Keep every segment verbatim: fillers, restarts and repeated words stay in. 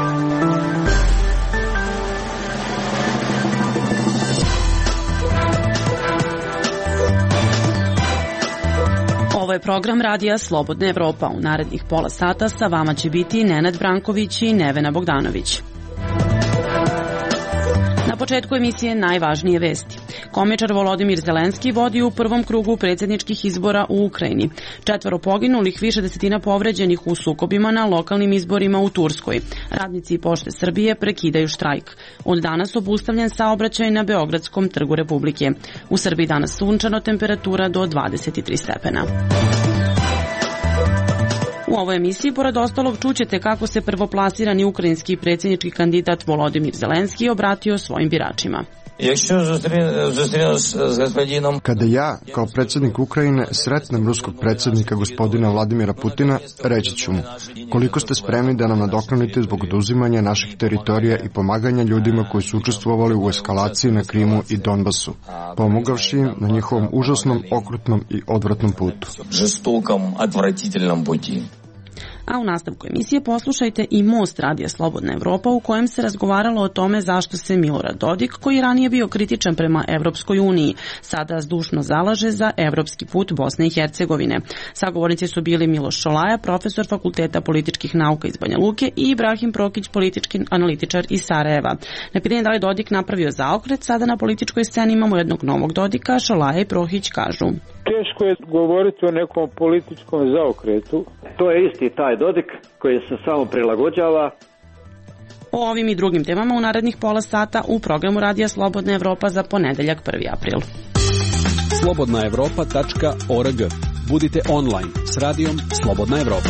Ovo je program radija Slobodna Evropa. U narednih pola sata sa vama će biti Nenad Branković i Nevena Bogdanović. Na početku emisije najvažnije vesti. Komičar Volodimir Zelenski vodi u prvom krugu predsjedničkih izbora u Ukrajini. Četvoro poginulih, više desetina povređenih u sukobima na lokalnim izborima u Turskoj. Radnici Pošte Srbije prekidaju štrajk. Od danas obustavljen saobraćaj na Beogradskom trgu Republike. U Srbiji danas sunčano, temperatura do dvadeset tri stepena. U ovoj emisiji, pored ostalog, čućete kako se prvoplasirani ukrajinski predsjednički kandidat Volodimir Zelenski obratio svojim biračima. Kada ja, kao predsjednik Ukrajine, sretnem ruskog predsjednika gospodina Vladimira Putina, reći ću mu koliko ste spremni da nam nadoknadite zbog oduzimanja naših teritorija i pomaganja ljudima koji su učestvovali u eskalaciji na Krimu i Donbasu, pomogavši im na njihovom užasnom, okrutnom i odvratnom putu. A u nastavku emisije poslušajte i Most radija Slobodna Evropa, u kojem se razgovaralo o tome zašto se Milorad Dodik, koji ranije bio kritičan prema Evropskoj uniji, sada zdušno zalaže za evropski put Bosne i Hercegovine. Sagovornici su bili Miloš Šolaja, profesor Fakulteta političkih nauka iz Banja Luke, i Ibrahim Prokić, politički analitičar iz Sarajeva. Na pitanje da li Dodik napravio zaokret, sada na političkoj sceni imamo jednog novog Dodika. Šolaja i Prokić kažu: teško je govoriti o nekom političkom zaokretu. To je isti taj Dodik koji se samo prilagođava. O ovim i drugim temama u narednih pola sata u programu Radija Slobodna Evropa za ponedeljak prvi april. slobodna evropa tačka org. Budite online s radijom Slobodna Evropa.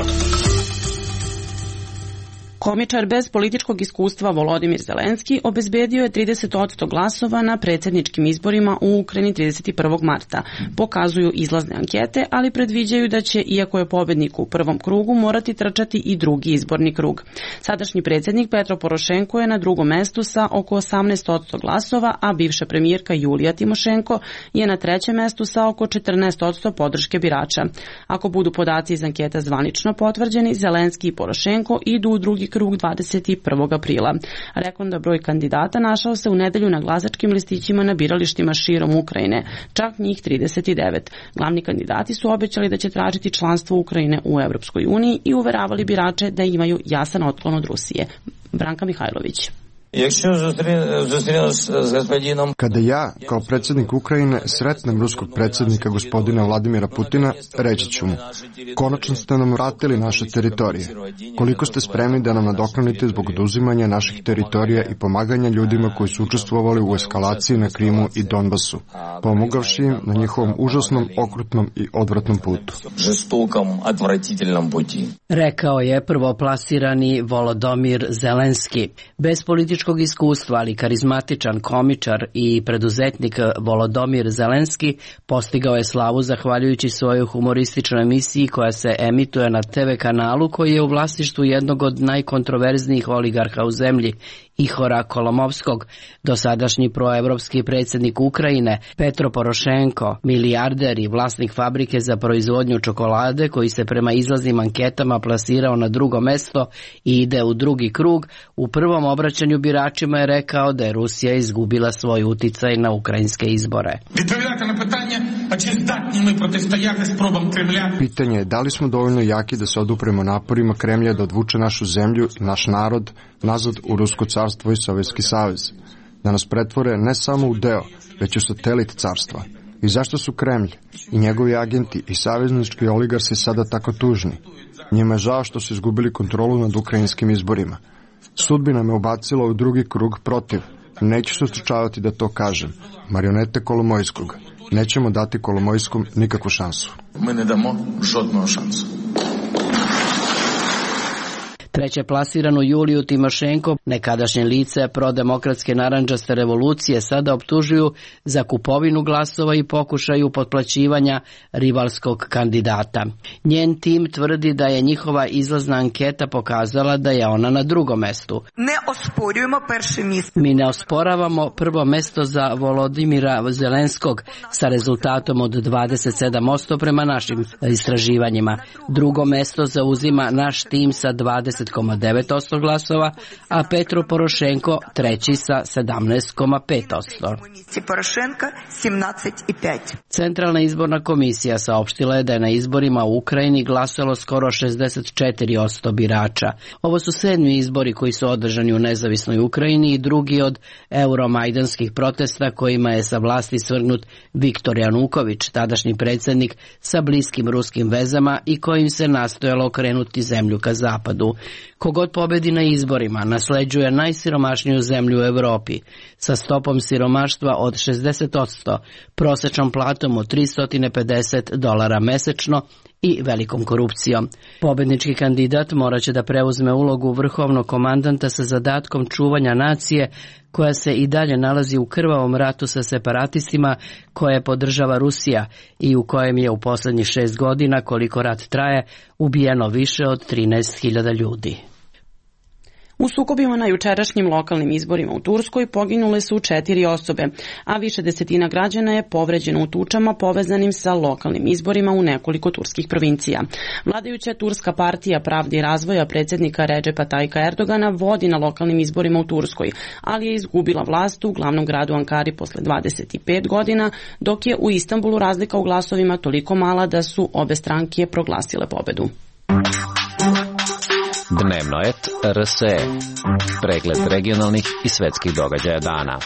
Komičar bez političkog iskustva Volodimir Zelenski obezbedio je trideset posto glasova na predsjedničkim izborima u Ukrajini trideset prvog marta. Pokazuju izlazne ankete, ali predviđaju da će, iako je pobednik u prvom krugu, morati trčati i drugi izborni krug. Sadašnji predsjednik Petro Porošenko je na drugom mestu sa oko osamnaest posto glasova, a bivša premijerka Julija Timošenko je na trećem mestu sa oko četrnaest posto podrške birača. Ako budu podaci iz anketa zvanično potvrđeni, Zelenski i Porošenko idu u drugi krug dvadeset prvog aprila. Rekordni broj kandidata našao se u nedelju na glasačkim listićima na biralištima širom Ukrajine, čak njih trideset devet. Glavni kandidati su obećali da će tražiti članstvo Ukrajine u Evropskoj uniji i uveravali birače da imaju jasan otklon od Rusije. Branka Mihajlović. Kada ja, kao predsjednik Ukrajine, sretnem ruskog predsjednika gospodina Vladimira Putina, reći ću mu konačno ste nam vratili naše teritorije. Koliko ste spremni da nam nadoknadite zbog oduzimanja naših teritorija i pomaganja ljudima koji su učestvovali u eskalaciji na Krimu i Donbasu, pomogavši im na njihovom užasnom, okrutnom i odvratnom putu. Rekao je prvoplasirani Volodimir Zelenski. Bez političkog iskustva, ali karizmatičan komičar i preduzetnik Volodimir Zelenski postigao je slavu zahvaljujući svojoj humorističnoj emisiji koja se emituje na te ve kanalu koji je u vlasništvu jednog od najkontroverznijih oligarha u zemlji, Ihora Kolomovskog. Dosadašnji proevropski predsjednik Ukrajine Petro Porošenko, milijarder i vlasnik fabrike za proizvodnju čokolade, koji se prema izlaznim anketama plasirao na drugo mesto i ide u drugi krug, u prvom obraćanju biračima je rekao da je Rusija izgubila svoj uticaj na ukrajinske izbore. Pitanje je da li smo dovoljno jaki da se odupremo naporima Kremlja da odvuče našu zemlju i naš narod nazad u Rusko carstvo i Sovjetski savez, da nas pretvore ne samo u deo, već u satelit carstva. I zašto su Kremlj i njegovi agenti i saveznički oligarsi sada tako tužni? Njima je žao što su izgubili kontrolu nad ukrajinskim izborima. Sudbina me ubacila u drugi krug protiv. Neću se ustručavati da to kažem. Marionete Kolomojskog. Nećemo dati Kolomojskom nikakvu šansu. Mi ne damo žodnu šansu. Treće plasiranu Juliju Timošenko, nekadašnje lice prodemokratske narandžaste revolucije, sada optužuju za kupovinu glasova i pokušaju potplaćivanja rivalskog kandidata. Njen tim tvrdi da je njihova izlazna anketa pokazala da je ona na drugom mestu. Ne osporujemo prvo mjesto. Mi ne osporavamo prvo mesto za Volodimira Zelenskog sa rezultatom od dvadeset sedam posto prema našim istraživanjima. Drugo mesto zauzima naš tim sa dvadeset dvadeset zarez devet posto glasova, a Petro Porošenko treći sa sedamnaest zarez pet posto. Centralna izborna komisija saopštila je da je na izborima u Ukrajini glasalo skoro šezdeset četiri posto birača. Ovo su sedmi izbori koji su održani u nezavisnoj Ukrajini i drugi od euromajdanskih protesta kojima je sa vlasti svrgnut Viktor Januković, tadašnji predsjednik sa bliskim ruskim vezama i kojim se nastojalo okrenuti zemlju ka zapadu. Kogod pobedi na izborima nasleđuje najsiromašniju zemlju u Evropi sa stopom siromaštva od šezdeset posto, prosečnom platom od tristo pedeset dolara mesečno i velikom korupcijom. Pobednički kandidat moraće da preuzme ulogu vrhovnog komandanta sa zadatkom čuvanja nacije koja se i dalje nalazi u krvavom ratu sa separatistima koje podržava Rusija i u kojem je u poslednjih šest godina, koliko rat traje, ubijeno više od trinaest hiljada ljudi. U sukobima na jučerašnjim lokalnim izborima u Turskoj poginule su četiri osobe, a više desetina građana je povređeno u tučama povezanim sa lokalnim izborima u nekoliko turskih provincija. Vladajuća Turska partija pravde i razvoja predsjednika Redžepa Tajika Erdogana vodi na lokalnim izborima u Turskoj, ali je izgubila vlast u glavnom gradu Ankari posle dvadeset pet godina, dok je u Istanbulu razlika u glasovima toliko mala da su obe stranke proglasile pobedu. Dnevno et R S E. Pregled regionalnih i svetskih događaja dana.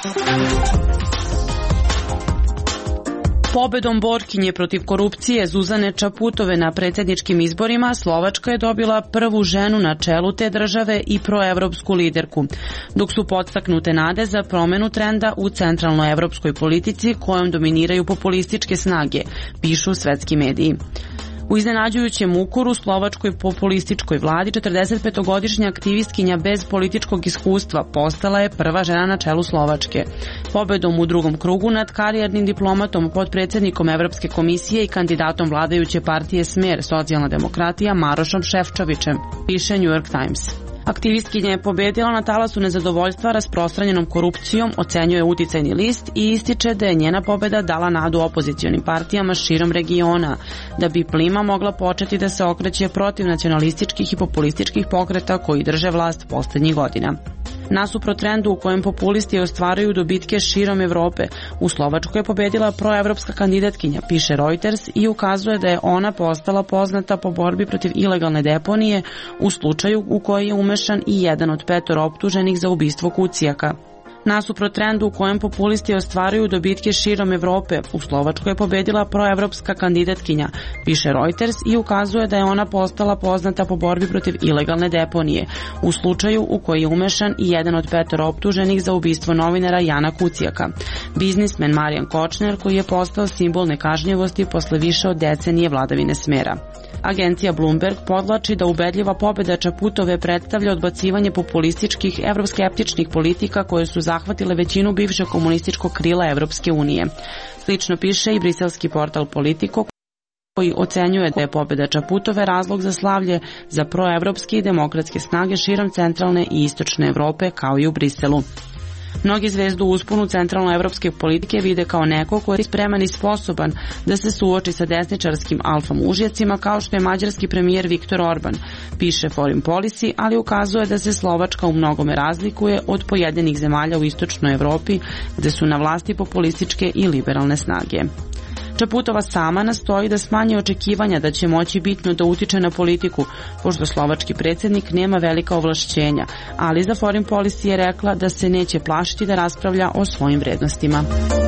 Pobedom borkinje protiv korupcije Zuzane Čaputove na predsjedničkim izborima Slovačka je dobila prvu ženu na čelu te države i proevropsku liderku, dok su podstaknute nade za promenu trenda u centralnoevropskoj politici kojom dominiraju populističke snage, pišu svetski mediji. U iznenađujućem ukoru slovačkoj populističkoj vladi četrdesetpetogodišnja aktivistkinja bez političkog iskustva postala je prva žena na čelu Slovačke. Pobedom u drugom krugu nad karijernim diplomatom, potpredsjednikom Evropske komisije i kandidatom vladajuće partije Smer, socijalna demokratija Marošom Šefčovićem, piše New York Times. Aktivistkinja je pobedila na talasu nezadovoljstva rasprostranjenom korupcijom, ocenjuje uticajni list i ističe da je njena pobeda dala nadu opozicionim partijama širom regiona, da bi plima mogla početi da se okreće protiv nacionalističkih i populističkih pokreta koji drže vlast poslednjih godina. Nasuprot trendu u kojem populisti ostvaruju dobitke širom Evrope, u Slovačkoj je pobedila proevropska kandidatkinja, piše Reuters, i ukazuje da je ona postala poznata po borbi protiv ilegalne deponije u slučaju u koji je umešan i jedan od petoro optuženih za ubistvo Kucijaka. Nasuprot trendu u kojem populisti ostvaruju dobitke širom Evrope, u Slovačkoj je pobedila proevropska kandidatkinja, piše Reuters, i ukazuje da je ona postala poznata po borbi protiv ilegalne deponije, u slučaju u koji je umešan i jedan od petoro optuženih za ubistvo novinara Jana Kucijaka. Biznismen Marijan Kočner, koji je postao simbol nekažnjivosti posle više od decenije vladavine Smera. Agencija Bloomberg podlači da ubedljiva pobeda Čaputove predstavlja odbacivanje populističkih evroskeptičnih politika koje su zahvatile većinu bivšeg komunističkog krila Evropske unije. Slično piše i briselski portal Politico, koji ocenjuje da je pobeda Čaputove razlog za slavlje za proevropske i demokratske snage širom centralne i istočne Evrope, kao i u Briselu. Mnogi zvezdu u usponu centralnoevropske politike vide kao neko koji je spreman i sposoban da se suoči sa desničarskim alfa mužjacima kao što je mađarski premijer Viktor Orban, piše Foreign Policy, ali ukazuje da se Slovačka u mnogome razlikuje od pojedinih zemalja u istočnoj Evropi gde su na vlasti populističke i liberalne snage. Čaputova sama nastoji da smanji očekivanja da će moći bitno da utiče na politiku, pošto slovački predsjednik nema velika ovlašćenja, ali za Foreign Policy je rekla da se neće plašiti da raspravlja o svojim vrednostima.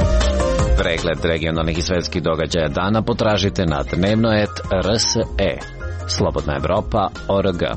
Pregled regionalnih i svetskih događaja dana potražite na dnevno et R S E. Slobodna Evropa O R G.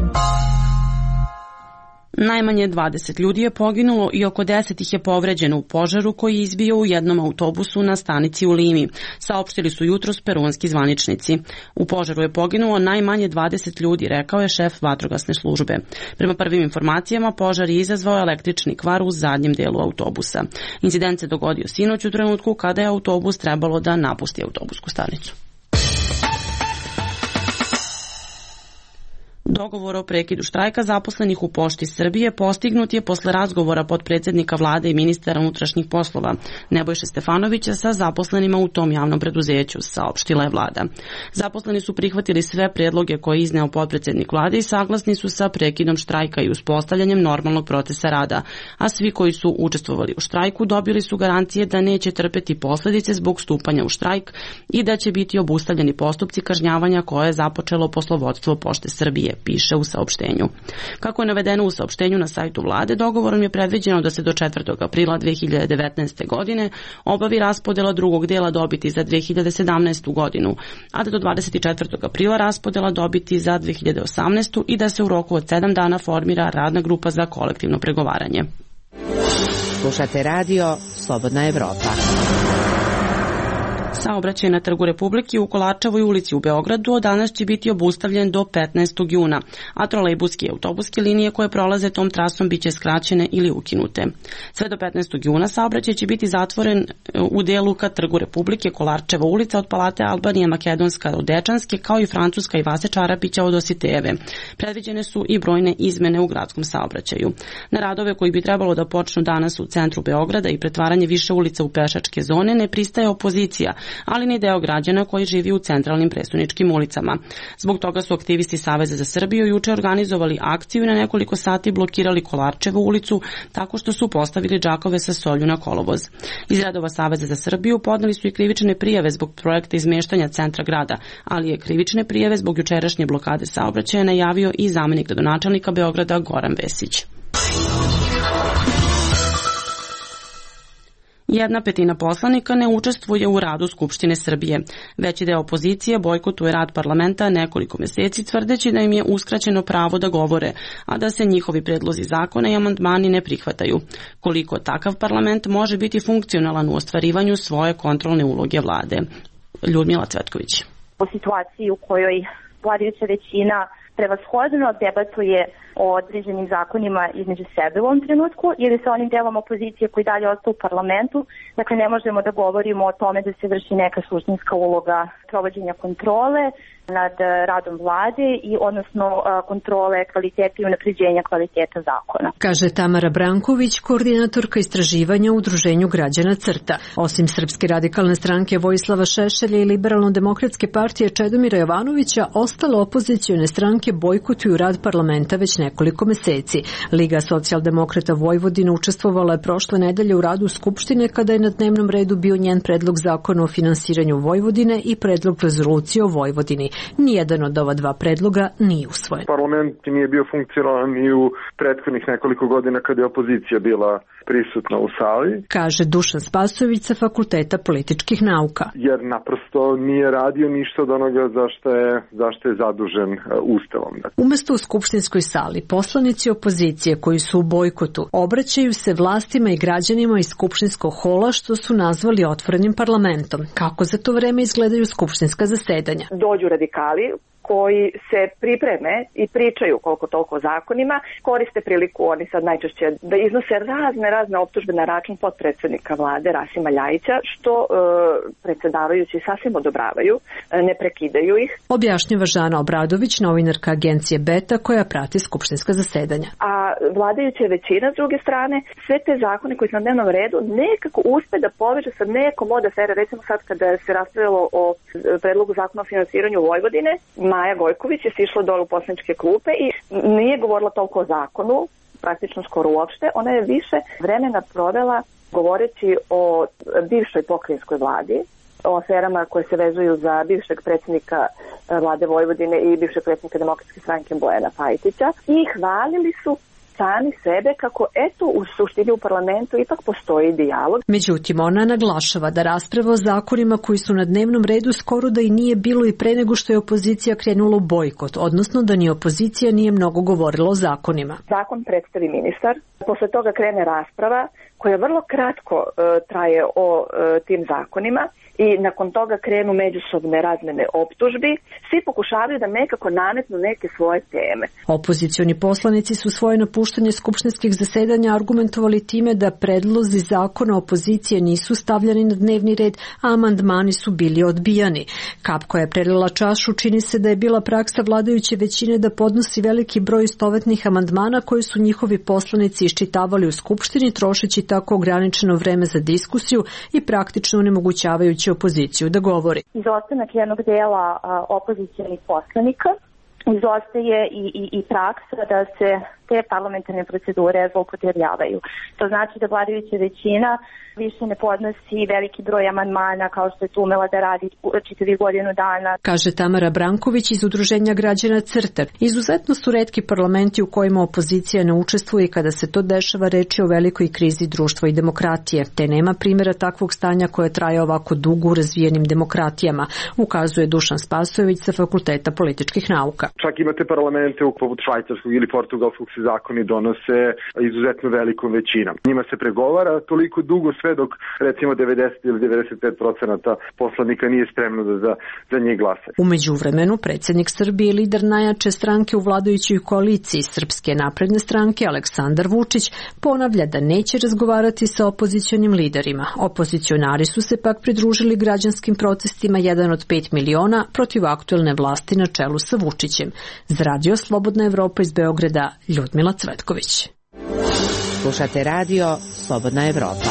Najmanje dvadeset ljudi je poginulo i oko deset ih je povređeno u požaru koji je izbio u jednom autobusu na stanici u Limi, saopštili su jutros peruanski zvaničnici. U požaru je poginulo najmanje dvadeset ljudi, rekao je šef vatrogasne službe. Prema prvim informacijama, požar je izazvao električni kvar u zadnjem delu autobusa. Incident se dogodio sinoć u trenutku kada je autobus trebalo da napusti autobusku stanicu. Dogovor o prekidu štrajka zaposlenih u Pošti Srbije postignut je posle razgovora potpredsednika vlade i ministara unutrašnjih poslova Nebojše Stefanovića sa zaposlenima u tom javnom preduzeću, saopštila je vlada. Zaposleni su prihvatili sve predloge koje je izneo potpredsednik vlade i saglasni su sa prekidom štrajka i uspostavljanjem normalnog procesa rada, a svi koji su učestvovali u štrajku dobili su garancije da neće trpeti posledice zbog stupanja u štrajk i da će biti obustavljeni postupci kažnjavanja koje je započelo poslovodstvo Pošte Srbije, piše u saopštenju. Kako je navedeno u saopštenju na sajtu vlade, dogovorom je predviđeno da se do četvrtog aprila dve hiljade devetnaeste. godine obavi raspodela drugog dela dobiti za dve hiljade sedamnaestu. godinu, a da do dvadeset četvrtog aprila raspodela dobiti za dve hiljade osamnaestu. i da se u roku od sedam dana formira radna grupa za kolektivno pregovaranje. Slušate radio Slobodna Evropa. Saobraćaj na Trgu Republike u Kolarčevoj ulici u Beogradu od danas će biti obustavljen do petnaestog juna, a trolejbuske i autobuske linije koje prolaze tom trasom biće skraćene ili ukinute. Sve do petnaestog juna saobraćaj će biti zatvoren u delu ka Trgu Republike, Kolarčeva ulica od Palate Albanije, Makedonska od Dečanske, kao i Francuska i Vase Čarapića od Dositejeve. Predviđene su i brojne izmene u gradskom saobraćaju. Na radove koji bi trebalo da počnu danas u centru Beograda i pretvaranje više ulica u pešačke zone ne pristaje opozicija, ali ni deo građana koji živi u centralnim prestoničkim ulicama. Zbog toga su aktivisti Saveza za Srbiju juče organizovali akciju i na nekoliko sati blokirali Kolarčevu ulicu tako što su postavili džakove sa solju na kolovoz. Iz redova Saveza za Srbiju podneli su i krivične prijave zbog projekta izmeštanja centra grada, ali je krivične prijave zbog jučerašnje blokade saobraćaja najavio i zamenik gradonačelnika Beograda Goran Vesić. Jedna petina poslanika ne učestvuje u radu Skupštine Srbije. Veći deo opozicije bojkotuje rad parlamenta nekoliko meseci tvrdeći da im je uskraćeno pravo da govore, a da se njihovi predlozi zakona i amandmani ne prihvataju. Koliko takav parlament može biti funkcionalan u ostvarivanju svoje kontrolne uloge vlade? Ljudmila Cvetković. U situaciji u kojoj vladajuća većina prevashodno debatuje o određenim zakonima između sebe u ovom trenutku ili sa onim delom opozicije koji dalje ostaje u parlamentu. Dakle, ne možemo da govorimo o tome da se vrši neka suštinska uloga provođenja kontrole nad radom vlade i odnosno kontrole kvaliteta i unapređenja kvaliteta zakona. Kaže Tamara Branković, koordinatorka istraživanja u Udruženju građana Crta. Osim Srpske radikalne stranke Vojislava Šešelja i Liberalno-demokratske partije Čedomira Jovanovića, ostale opozicione stranke bojkotuju rad parlamenta već nekoliko meseci. Liga socijaldemokrata Vojvodine učestvovala je prošle nedelje u radu Skupštine kada je na dnevnom redu bio njen predlog zakona o finansiranju Vojvodine i predlog rezolucije o Vojvodini. Nijedan od ova dva predloga nije usvojen. Parlament nije bio funkcionalan i u prethodnih nekoliko godina kada je opozicija bila prisutna u sali, kaže Dušan Spasojević sa Fakulteta političkih nauka. Jer naprosto nije radio ništa od onoga zašto je, zašto je zadužen Ustavom. Umesto u skupštinskoj sali, poslanici opozicije koji su u bojkotu obraćaju se vlastima i građanima iz skupštinskog hola što su nazvali otvorenim parlamentom. Kako za to vreme izgledaju skupštinska zasedanja? Dođu radikali koji se pripreme i pričaju koliko toliko zakonima, koriste priliku, oni sad najčešće da iznose razne, razne optužbe na račun potpredsednika vlade Rasima Ljajića, što e, predsjedavajući sasvim odobravaju, e, ne prekidaju ih. Objašnjava Žana Obradović, novinarka agencije Beta koja prati skupštinska zasedanja. A vladajuća većina s druge strane, sve te zakone koji su na dnevnom redu nekako uspe da poveže sa nekom od afere, recimo sad kada se raspravljalo o predlogu zakona o finansiranju Vojvodine, Maja Gojković je sišla dole u poslaničke klupe i nije govorila toliko o zakonu, praktično skoro uopšte. Ona je više vremena provela govoreći o bivšoj pokrajinskoj vladi, o aferama koje se vezuju za bivšeg predsjednika vlade Vojvodine i bivšeg predsjednika Demokratske stranke Bojana Pajtića i hvalili su sami sebe kako eto u suštini u parlamentu ipak postoji dijalog. Međutim, ona naglašava da rasprava o zakonima koji su na dnevnom redu skoro da i nije bilo i pre nego što je opozicija krenula u bojkot, odnosno da ni opozicija nije mnogo govorila o zakonima. Zakon predstavi ministar, posle toga krene rasprava koja vrlo kratko uh, traje o uh, tim zakonima i nakon toga krenu međusobne razmene optužbi, svi pokušavaju da nekako nametnu neke svoje teme. Opozicioni poslanici su svoje napuštanje skupštinskih zasedanja argumentovali time da predlozi zakona opozicije nisu stavljani na dnevni red, a amandmani su bili odbijani. Kap koja je prelila čašu, čini se da je bila praksa vladajuće većine da podnosi veliki broj istovetnih amandmana koji su njihovi poslanici iščitavali u skupštini, trošeći tako ograničeno vreme za diskusiju i praktično onemogućavajući opoziciju da govori. Izostanak jednog dela opozicionih poslanika izostaje i, i, i praksa da se te parlamentarne procedure zloupotrebljavaju. To znači da vladajuća većina više ne podnosi veliki broj amandmana kao što je to umela da radi čitavi godinu dana. Kaže Tamara Branković iz Udruženja građana Crta. Izuzetno su retki parlamenti u kojima opozicija ne učestvuje i kada se to dešava reč je o velikoj krizi društva i demokratije. Te nema primjera takvog stanja koje traje ovako dugo u razvijenim demokratijama, ukazuje Dušan Spasojević sa Fakulteta političkih nauka. Čak imate parlamente poput švajcarskog ili portugalskog se zakoni donose izuzetno velikom većinom. Njima se pregovara toliko dugo sve dok recimo devedeset ili devedeset pet procenata poslanika nije spremno da za, za njih glasa. U međuvremenu predsjednik Srbije i lider najjače stranke u vladajućoj koaliciji Srpske napredne stranke Aleksandar Vučić ponavlja da neće razgovarati sa opozicionim liderima. Opozicionari su se pak pridružili građanskim protestima jedan od pet miliona protiv aktuelne vlasti na čelu sa Vučićem. Za Radio Slobodna Evropa iz Beograda, Ljudmila Cvetković. Slušate radio Slobodna Evropa.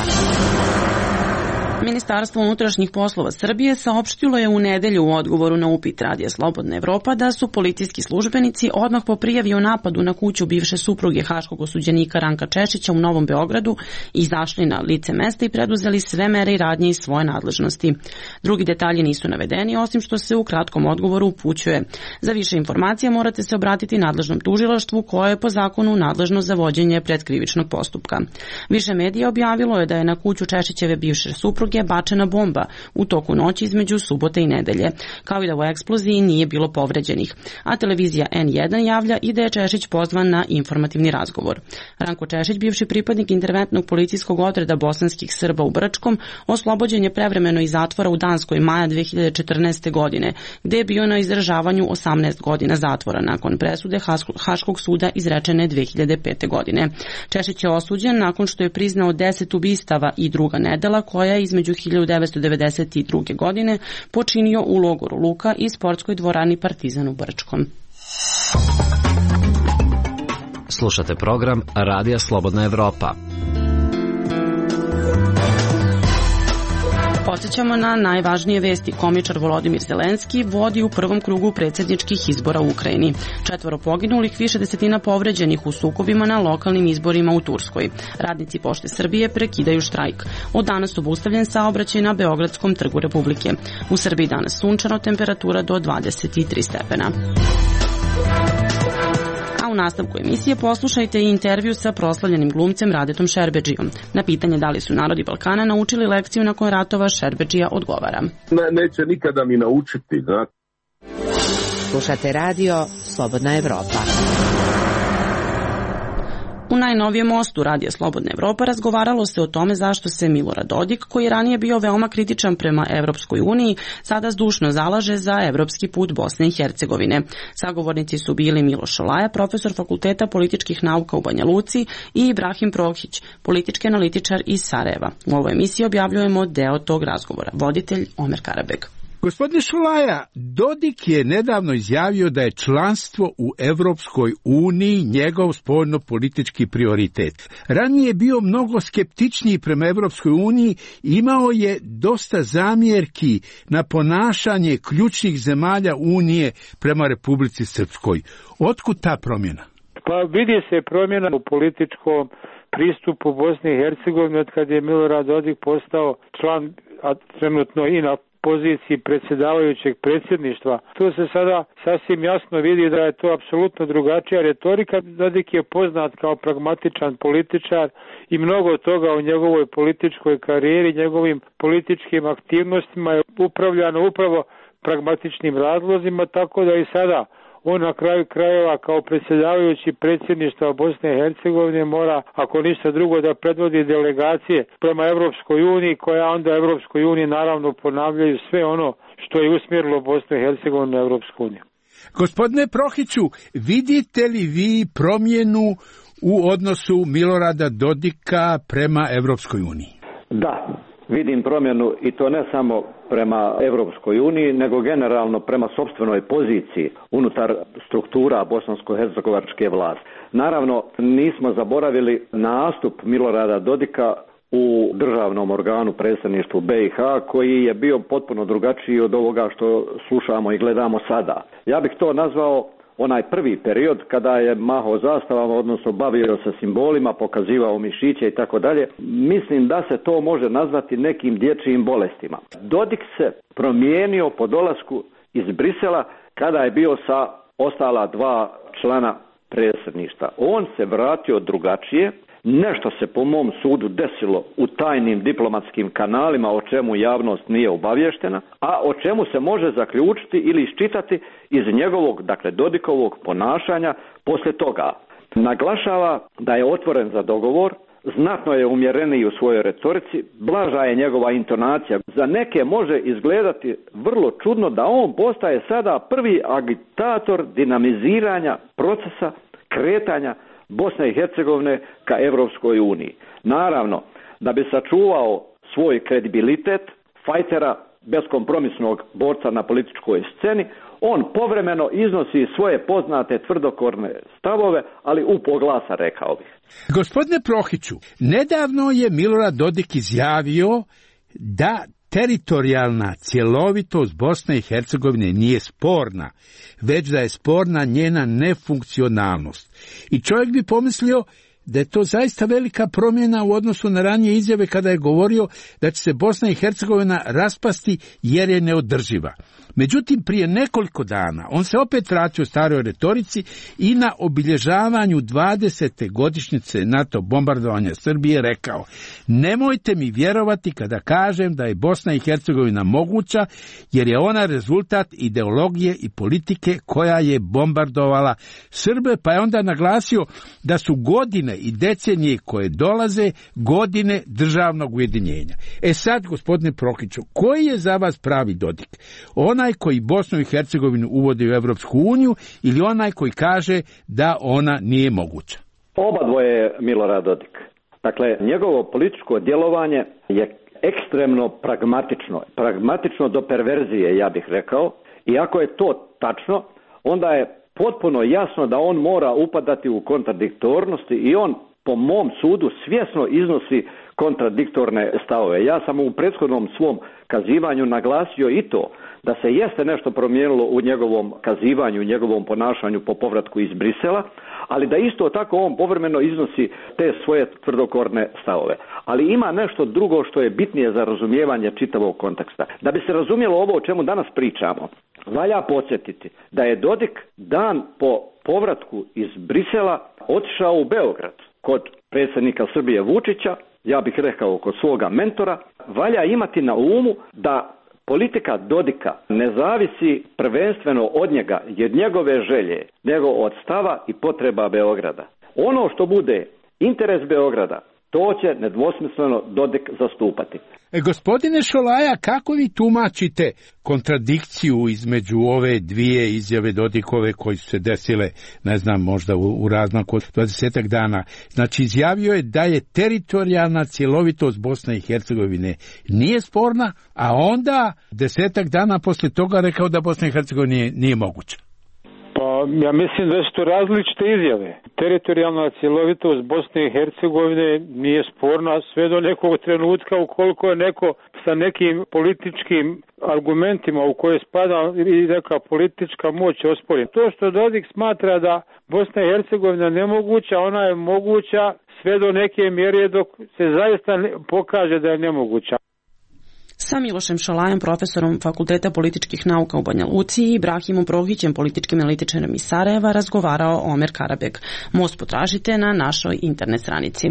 Ministarstvo unutrašnjih poslova Srbije saopštilo je u nedelju u odgovoru na upit Radija Slobodna Evropa da su policijski službenici odmah po prijavi o napadu na kuću bivše supruge haškog osuđenika Ranka Češića u Novom Beogradu izašli na lice mesta i preduzeli sve mere i radnje iz svoje nadležnosti. Drugi detalji nisu navedeni, osim što se u kratkom odgovoru upućuje. Za više informacija morate se obratiti nadležnom tužilaštvu koje je po zakonu nadležno za vođenje predkrivičnog postupka. Više medija objavilo je da je na kuću Češićeve bivše supruge je bačena bomba u toku noći između subote i nedelje, kao i da u eksploziji nije bilo povređenih. A televizija en jedan javlja i da je Češić pozvan na informativni razgovor. Ranko Češić, bivši pripadnik interventnog policijskog odreda bosanskih Srba u Brčkom, oslobođen je prevremeno iz zatvora u Danskoj maja dve hiljade četrnaeste. godine, gde je bio na izdržavanju osamnaest godina zatvora nakon presude Haškog suda izrečene dve hiljade pete. godine. Češić je osuđen nakon što je priznao deset ubistava i druga nedela koja je između hiljadu devetsto devedeset druge. godine počinio u logoru Luka i sportskoj dvorani Partizan u Brčkom. Slušate program Radija Slobodna Evropa. Podsjećamo na najvažnije vesti. Komičar Volodimir Zelenski vodi u prvom krugu predsjedničkih izbora u Ukrajini. Četvoro poginulih, više desetina povređenih u sukobima na lokalnim izborima u Turskoj. Radnici Pošte Srbije prekidaju štrajk. Od danas obustavljen saobraćaj na Beogradskom trgu Republike. U Srbiji danas sunčano, temperatura do dvadeset tri stepena. A u nastavku emisije poslušajte i intervju sa proslavljenim glumcem Radetom Šerbedžijom. Na pitanje da li su narodi Balkana naučili lekciju nakon ratova, Šerbedžija odgovara. Ne, neće nikada mi naučiti, da. Slušate radio Slobodna Evropa. U najnovijem mostu Radija Slobodna Evropa razgovaralo se o tome zašto se Milorad Dodik, koji je ranije bio veoma kritičan prema Evropskoj uniji, sada zdušno zalaže za evropski put Bosne i Hercegovine. Sagovornici su bili Miloš Šolaja, profesor Fakulteta političkih nauka u Banja Luci, i Ibrahim Prohić, politički analitičar iz Sarajeva. U ovoj emisiji objavljujemo deo tog razgovora. Voditelj Omer Karabeg. Gospodine Šulaja, Dodik je nedavno izjavio da je članstvo u Evropskoj uniji njegov spoljno-politički prioritet. Ranije je bio mnogo skeptičniji prema Evropskoj uniji i imao je dosta zamjerki na ponašanje ključnih zemalja unije prema Republici Srpskoj. Otkud ta promjena? Pa vidi se promjena u političkom pristupu Bosne i Hercegovine od kad je Milorad Dodik postao član, a trenutno i na poziciji predsjedavajućeg predsjedništva. Tu se sada sasvim jasno vidi da je to apsolutno drugačija retorika. Dodik je poznat kao pragmatičan političar i mnogo toga u njegovoj političkoj karijeri, njegovim političkim aktivnostima je upravljano upravo pragmatičnim razlozima, tako da i sada on na kraju krajeva kao predsjedavajući predsjedništva Bosne i Hercegovine mora, ako ništa drugo, da predvodi delegacije prema Evropskoj uniji, koja onda Evropskoj uniji naravno ponavljaju sve ono što je usmjerilo Bosnu i Hercegovinu na Evropsku uniju. Gospodine Prohiću, vidite li vi promjenu u odnosu Milorada Dodika prema Evropskoj uniji? Da, vidim promjenu i to ne samo prema Evropskoj uniji, nego generalno prema sopstvenoj poziciji unutar struktura bosansko-hercegovačke vlasti. Naravno, nismo zaboravili nastup Milorada Dodika u državnom organu predstavništvu be i ha, koji je bio potpuno drugačiji od ovoga što slušamo i gledamo sada. Ja bih to nazvao onaj prvi period kada je mahao zastavama, odnosno bavio se simbolima, pokazivao mišiće i tako dalje. Mislim da se to može nazvati nekim dječjim bolestima. Dodik se promijenio po dolasku iz Brisela kada je bio sa ostala dva člana predsjedništva. On se vratio drugačije. Nešto se po mom sudu desilo u tajnim diplomatskim kanalima o čemu javnost nije obavještena, a o čemu se može zaključiti ili iščitati iz njegovog, dakle Dodikovog ponašanja poslije toga. Naglašava da je otvoren za dogovor, znatno je umjereniji u svojoj retorici, blaža je njegova intonacija. Za neke može izgledati vrlo čudno da on postaje sada prvi agitator dinamiziranja procesa kretanja Bosne i Hercegovine ka Evropskoj uniji. Naravno, da bi sačuvao svoj kredibilitet fajtera, beskompromisnog borca na političkoj sceni, on povremeno iznosi svoje poznate tvrdokorne stavove, ali u poglasa, rekao bih. Gospodine Prohiću, nedavno je Milorad Dodik izjavio da teritorijalna cjelovitost Bosne i Hercegovine nije sporna, već da je sporna njena nefunkcionalnost. I čovjek bi pomislio da je to zaista velika promjena u odnosu na ranije izjave kada je govorio da će se Bosna i Hercegovina raspasti jer je neodrživa. Međutim, prije nekoliko dana on se opet vratio staroj retorici i na obilježavanju dvadesete godišnjice NATO bombardovanja Srbije rekao: nemojte mi vjerovati kada kažem da je Bosna i Hercegovina moguća, jer je ona rezultat ideologije i politike koja je bombardovala Srbe, pa je onda naglasio da su godine i decenije koje dolaze godine državnog ujedinjenja. E sad, gospodine Prohiću, koji je za vas pravi Dodik? Onaj koji Bosnu i Hercegovinu uvodi u Evropsku uniju ili onaj koji kaže da ona nije moguća? Oba dvoje je Milorad Dodik. Dakle, njegovo političko djelovanje je ekstremno pragmatično. Pragmatično do perverzije, ja bih rekao. I ako je to tačno, onda je potpuno jasno da on mora upadati u kontradiktornosti i on, po mom sudu, svjesno iznosi kontradiktorne stavove. Ja sam u prethodnom svom kazivanju naglasio i to da se jeste nešto promijenilo u njegovom kazivanju, u njegovom ponašanju po povratku iz Brisela, ali da isto tako on povremeno iznosi te svoje tvrdokorne stavove. Ali ima nešto drugo što je bitnije za razumijevanje čitavog konteksta. Da bi se razumjelo ovo o čemu danas pričamo, valja podsjetiti da je Dodik dan po povratku iz Brisela otišao u Beograd kod predsjednika Srbije Vučića, ja bih rekao kod svoga mentora. Valja imati na umu da politika Dodika ne zavisi prvenstveno od njega i od njegove želje, nego od stava i potreba Beograda. Ono što bude interes Beograda, to će nedvosmisleno Dodik zastupati. E, gospodine Šolaja, kako vi tumačite kontradikciju između ove dvije izjave Dodikove koje su se desile, ne znam, možda u, u razmaku od dvadesetak dana? Znači, izjavio je da je teritorijalna cjelovitost Bosne i Hercegovine nije sporna, a onda desetak dana poslije toga rekao da Bosna i Hercegovina nije, nije moguća. Pa ja mislim da su to različite izjave. Teritorijalna cjelovitost Bosne i Hercegovine nije sporna sve do nekog trenutka ukoliko je neko sa nekim političkim argumentima u koje spada i neka politička moć ospori. To što Dodik smatra da Bosna i Hercegovina nemoguća, ona je moguća sve do neke mjere dok se zaista pokaže da je nemoguća. Sa Milošem Šolajem, profesorom Fakulteta političkih nauka u Banja Luci, i Ibrahimom Prohićem, političkim analitičarem iz Sarajeva, razgovarao Omer Karabek. Most potražite na našoj internet stranici.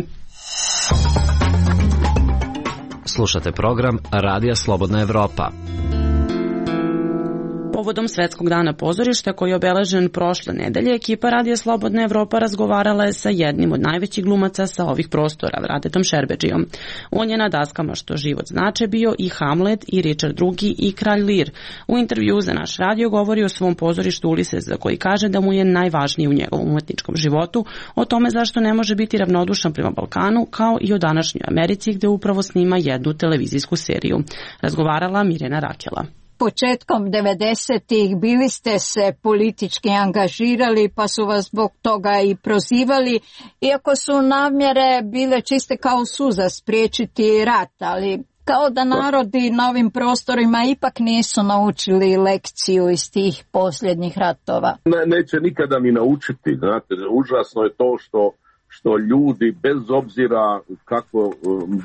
Slušate program Radija Slobodna Evropa. Povodom Svetskog dana pozorišta koji je obeležen prošle nedelje, ekipa Radija Slobodna Evropa razgovarala je sa jednim od najvećih glumaca sa ovih prostora, Radetom Šerbedžijom. On je na daskama Što život znače bio i Hamlet, i Richard drugi, i Kralj Lir. U intervju za naš radio govori o svom pozorištu Ulises, za koji kaže da mu je najvažniji u njegovom umetničkom životu, o tome zašto ne može biti ravnodušan prema Balkanu, kao i o današnjoj Americi gde upravo snima jednu televizijsku seriju. Razgovarala Mirjana Rakela. Početkom devedesetih bili ste se politički angažirali, pa su vas zbog toga i prozivali, iako su namjere bile čiste kao suza spriječiti rat, ali kao da narodi na ovim prostorima ipak nisu naučili lekciju iz tih posljednjih ratova. Ne, neće nikada ni naučiti, znate, užasno je to što što ljudi bez obzira kako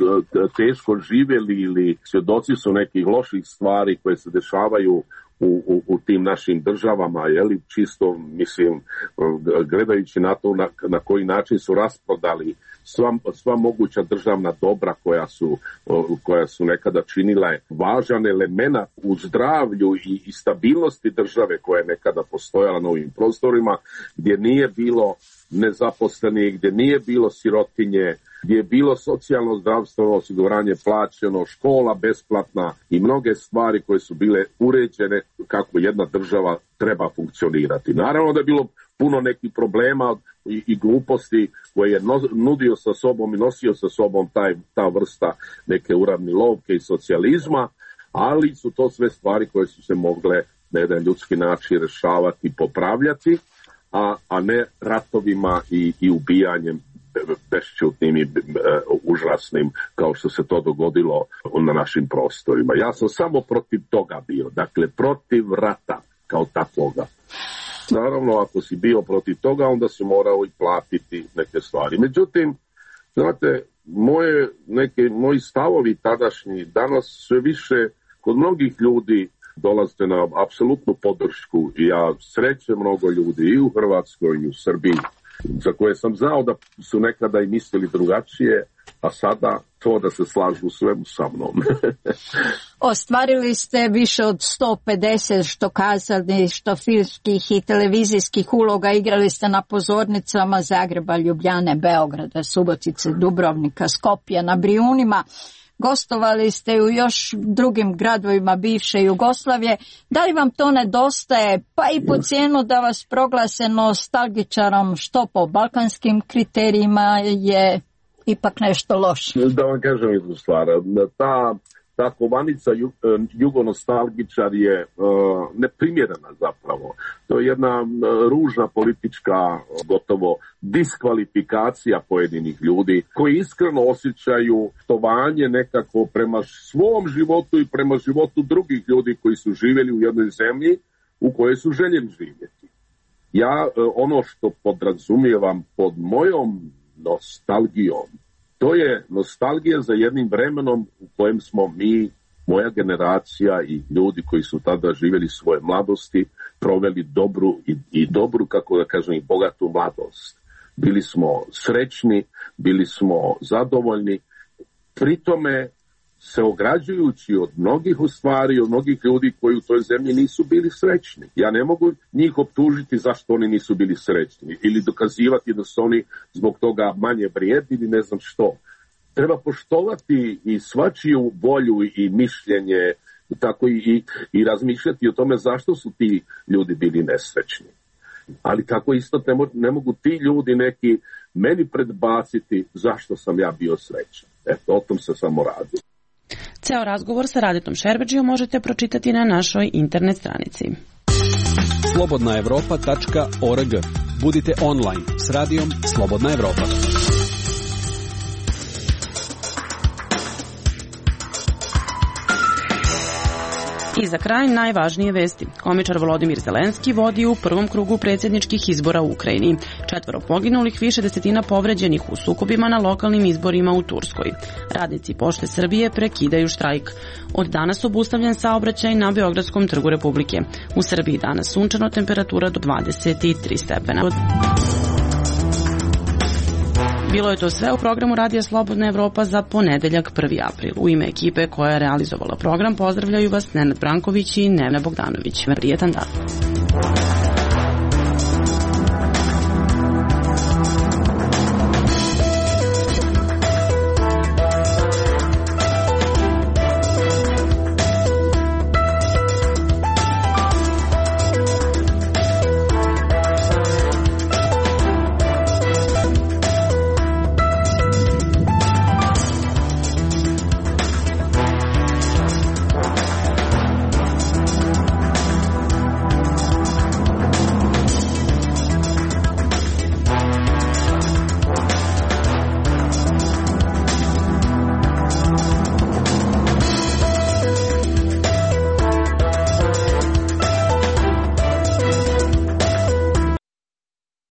teško živjeli ili svjedoci su nekih loših stvari koje se dešavaju u, u, u tim našim državama, jeli, čisto, mislim, gledajući na to na, na koji način su rasprodali sva, sva moguća državna dobra koja su, koja su nekada činila važan element u zdravlju i, i stabilnosti države koja je nekada postojala na ovim prostorima, gdje nije bilo nezaposlenih, gdje nije bilo sirotinje, gdje je bilo socijalno zdravstveno osiguranje plaćeno, škola besplatna i mnoge stvari koje su bile uređene kako jedna država treba funkcionirati. Naravno da je bilo puno nekih problema i, i gluposti koje je no, nudio sa sobom i nosio sa sobom taj, ta vrsta neke uravnilovke i socijalizma, ali su to sve stvari koje su se mogle na jedan ljudski način rješavati i popravljati, a, a ne ratovima i, i ubijanjem bešćutnim i e, užasnim kao što se to dogodilo na našim prostorima. Ja sam samo protiv toga bio, dakle protiv rata kao takvoga. Naravno, ako si bio protiv toga, onda si morao i platiti neke stvari. Međutim, znate, moje, neke, moji stavovi tadašnji danas sve više kod mnogih ljudi dolaze na apsolutnu podršku i ja srećem mnogo ljudi i u Hrvatskoj i u Srbiji, za koje sam znao da su nekada i mislili drugačije, a sada to da se slažu svemu sa mnom. Ostvarili ste više od sto pedeset što kazali, što filmskih i televizijskih uloga, igrali ste na pozornicama Zagreba, Ljubljane, Beograda, Subotice, Dubrovnika, Skopja, na Brijunima. Gostovali ste u još drugim gradovima bivše Jugoslavije. Da li vam to nedostaje, pa i po cijenu da vas proglase nostalgičarom, što po balkanskim kriterijima je ipak nešto loše? Da vam kažem jednu stvar, ta, ta kovanica ju, jugonostalgičar je uh, neprimjerena zapravo. To je jedna uh, ružna politička, gotovo diskvalifikacija pojedinih ljudi koji iskreno osjećaju štovanje nekako prema svom životu i prema životu drugih ljudi koji su živjeli u jednoj zemlji u kojoj su željeli živjeti. Ja uh, ono što podrazumijevam pod mojom nostalgijom, to je nostalgija za jednim vremenom u kojem smo mi, moja generacija i ljudi koji su tada živjeli svoje mladosti, proveli dobru i, i dobru, kako da kažem, i bogatu mladost. Bili smo srećni, bili smo zadovoljni, pritome se ograđujući od mnogih u stvari, od mnogih ljudi koji u toj zemlji nisu bili srećni. Ja ne mogu njih optužiti zašto oni nisu bili srećni ili dokazivati da su oni zbog toga manje vrijedni ili ne znam što. Treba poštovati i svačiju volju i mišljenje, tako i, i, i razmišljati o tome zašto su ti ljudi bili nesrećni. Ali tako isto ne, mo, ne mogu ti ljudi neki meni predbaciti zašto sam ja bio srećan. Eto, o tom se samo radi. Ceo razgovor sa Radetom Šerbedžijom možete pročitati na našoj internet stranici. slobodna evropa tačka org. Budite online s radijom Slobodna Evropa. I za kraj najvažnije vesti. Komičar Volodimir Zelenski vodi u prvom krugu predsjedničkih izbora u Ukrajini. Četvoro poginulih, više desetina povređenih u sukobima na lokalnim izborima u Turskoj. Radnici Pošte Srbije prekidaju štrajk. Od danas obustavljen saobraćaj na Beogradskom trgu Republike. U Srbiji danas sunčano, temperatura do dvadeset tri stepena. Bilo je to sve u programu Radija Slobodna Evropa za ponedeljak prvi april. U ime ekipe koja je realizovala program pozdravljaju vas Nenad Branković i Nevena Bogdanović. Prijetan dan.